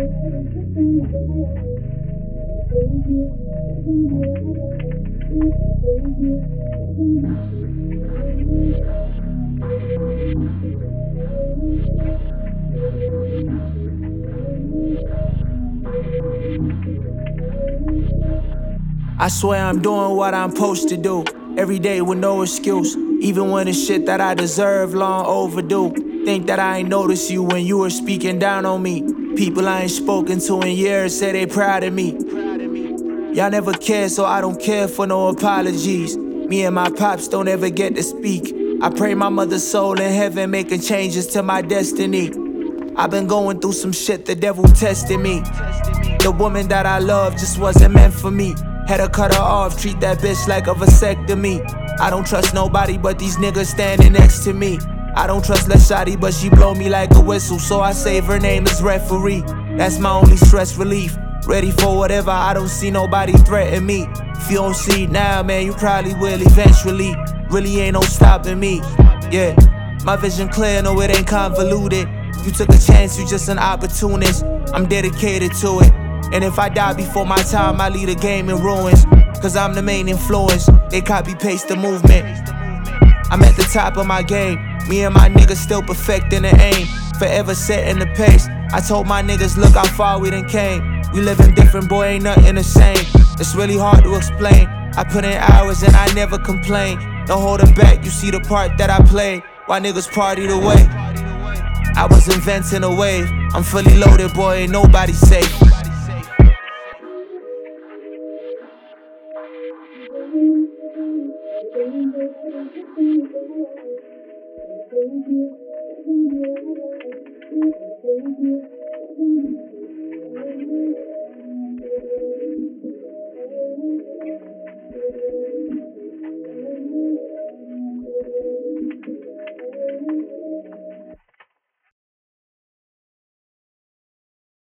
I swear I'm doing what I'm supposed to do. Every day with no excuse. Even when it's shit that I deserve, long overdue. Think that I ain't noticed you when you were speaking down on me. People I ain't spoken to in years say they proud of me. Y'all never cared, so I don't care for no apologies. Me and my pops don't ever get to speak. I pray my mother's soul in heaven making changes to my destiny. I've been going through some shit, the devil tested me. The woman that I love just wasn't meant for me. Had to cut her off, treat that bitch like a vasectomy. I don't trust nobody but these niggas standing next to me. I don't trust Lil Shawty, but she blow me like a whistle, so I save her name as referee. That's my only stress relief. Ready for whatever, I don't see nobody threaten me. If you don't see it now, man, you probably will eventually. Really ain't no stopping me, yeah. My vision clear, no it ain't convoluted. You took a chance, you just an opportunist. I'm dedicated to it. And if I die before my time, I leave the game in ruins. Cause I'm the main influence, they copy paste the movement. I'm at the top of my game, me and my niggas still perfecting the aim. Forever setting the pace, I told my niggas look how far we done came. We living different, boy, ain't nothing the same. It's really hard to explain, I put in hours and I never complain. Don't hold it back, you see the part that I played. Why niggas partied away? I was inventing a wave, I'm fully loaded, boy, ain't nobody safe. Thank you.